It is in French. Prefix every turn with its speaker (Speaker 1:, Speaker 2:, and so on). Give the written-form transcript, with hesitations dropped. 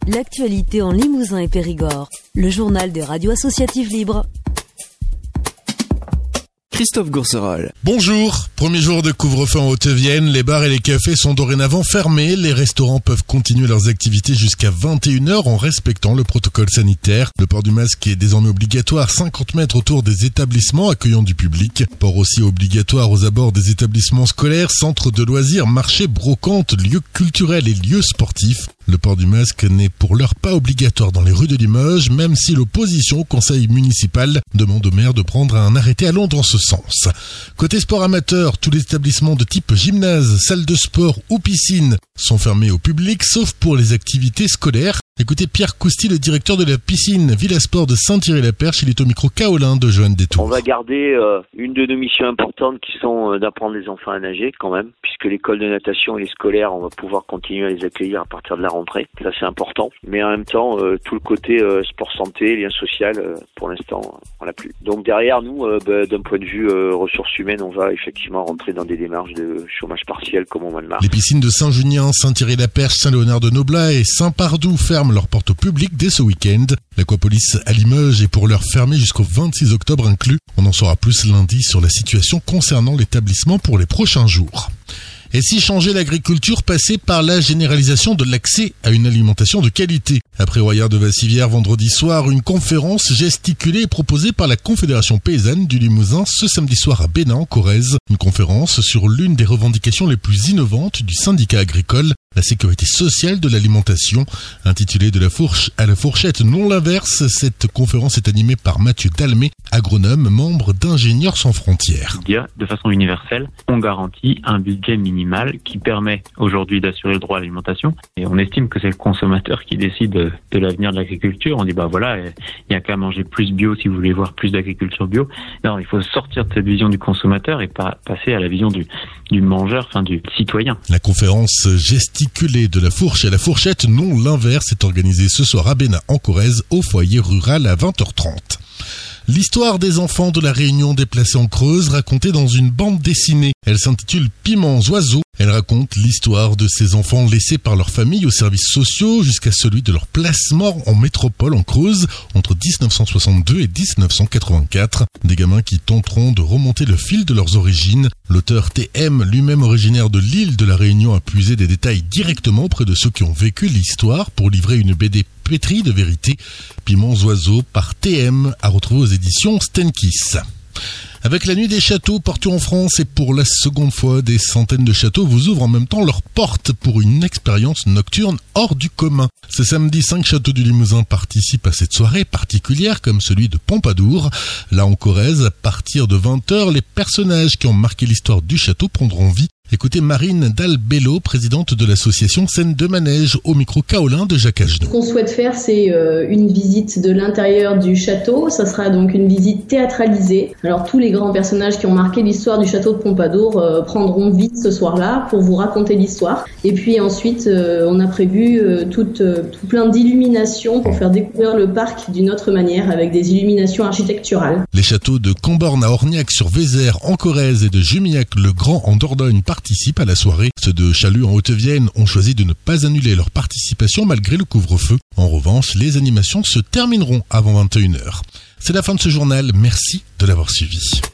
Speaker 1: l'actualité en Limousin et Périgord. Le journal des radios associatives libres.
Speaker 2: Christophe Gourcerol.
Speaker 3: Bonjour. Premier jour de couvre-feu en Haute-Vienne. Les bars et les cafés sont dorénavant fermés. Les restaurants peuvent continuer leurs activités jusqu'à 21h en respectant le protocole sanitaire. Le port du masque est désormais obligatoire 50 mètres autour des établissements accueillant du public. Port aussi obligatoire aux abords des établissements scolaires, centres de loisirs, marchés, brocantes, lieux culturels et lieux sportifs. Le port du masque n'est pour l'heure pas obligatoire dans les rues de Limoges, même si l'opposition au conseil municipal demande au maire de prendre un arrêté allant dans ce sens. Côté sport amateur, tous les établissements de type gymnase, salle de sport ou piscine sont fermés au public, sauf pour les activités scolaires. Écoutez Pierre Cousty, le directeur de la piscine Villa Sport de Saint-Thierry-la-Perche. Il est au micro Kaolin de Joanne Détour.
Speaker 4: On va garder une de nos missions importantes qui sont d'apprendre les enfants à nager quand même, puisque l'école de natation et les scolaires, on va pouvoir continuer à les accueillir à partir de la rentrée. Ça c'est important. Mais en même temps, tout le côté sport santé, lien social, pour l'instant, on l'a plus. Donc derrière nous, d'un point de vue ressources humaines, on va effectivement rentrer dans des démarches de chômage partiel comme au mois de mars.
Speaker 3: Les piscines de Saint-Junien, Saint-Thierry-la-Perche, Saint-Léonard-de-Noblat et Saint-Pardoux ferment leurs portes au public dès ce week-end. L'Aquapolis à Limoges est pour l'heure fermée jusqu'au 26 octobre inclus. On en saura plus lundi sur la situation concernant l'établissement pour les prochains jours. Et si changer l'agriculture passait par la généralisation de l'accès à une alimentation de qualité? Après Royard de Vassivière vendredi soir, une conférence gesticulée est proposée par la Confédération paysanne du Limousin ce samedi soir à Bénin en Corrèze. Une conférence sur l'une des revendications les plus innovantes du syndicat agricole, la sécurité sociale de l'alimentation. Intitulée de la fourche à la fourchette, non l'inverse, cette conférence est animée par Mathieu Dalmé, agronome, membre d'Ingénieurs sans frontières.
Speaker 5: De façon universelle, on garantit un budget minimal qui permet aujourd'hui d'assurer le droit à l'alimentation. Et on estime que c'est le consommateur qui décide de l'avenir de l'agriculture. On dit il n'y a qu'à manger plus bio si vous voulez voir plus d'agriculture bio. Non, il faut sortir de cette vision du consommateur et passer à la vision du mangeur, du citoyen.
Speaker 3: La conférence gesticulée de la fourche à la fourchette, non l'inverse, est organisée ce soir à Bénin en Corrèze au foyer rural à 20h30. L'histoire des enfants de la Réunion déplacés en Creuse, racontée dans une bande dessinée. Elle s'intitule Piments Oiseaux. Elle raconte l'histoire de ces enfants laissés par leur famille aux services sociaux jusqu'à celui de leur placement en métropole en Creuse entre 1962 et 1984. Des gamins qui tenteront de remonter le fil de leurs origines. L'auteur TM, lui-même originaire de l'île de la Réunion, a puisé des détails directement auprès de ceux qui ont vécu l'histoire pour livrer une BD pétrie de vérité. Piments Oiseaux par TM à retrouver aux éditions Stenkiss. Avec la nuit des châteaux partout en France et pour la seconde fois, des centaines de châteaux vous ouvrent en même temps leurs portes pour une expérience nocturne hors du commun. Ce samedi, 5 châteaux du Limousin participent à cette soirée particulière comme celui de Pompadour. Là en Corrèze, à partir de 20h, les personnages qui ont marqué l'histoire du château prendront vie. Écoutez Marine Dalbello, présidente de l'association Scène de Manège, au micro Kaolin de Jacques Agenot.
Speaker 6: Ce qu'on souhaite faire, c'est une visite de l'intérieur du château. Ça sera donc une visite théâtralisée. Alors tous les grands personnages qui ont marqué l'histoire du château de Pompadour prendront vie ce soir-là pour vous raconter l'histoire. Et puis ensuite, on a prévu tout plein d'illuminations pour faire découvrir le parc d'une autre manière avec des illuminations architecturales.
Speaker 3: Les châteaux de Comborne à Orniac-sur-Vézère en Corrèze et de Jumillac-le-Grand en Dordogne participent à la soirée. Ceux de Chalut en Haute-Vienne ont choisi de ne pas annuler leur participation malgré le couvre-feu. En revanche, les animations se termineront avant 21h. C'est la fin de ce journal. Merci de l'avoir suivi.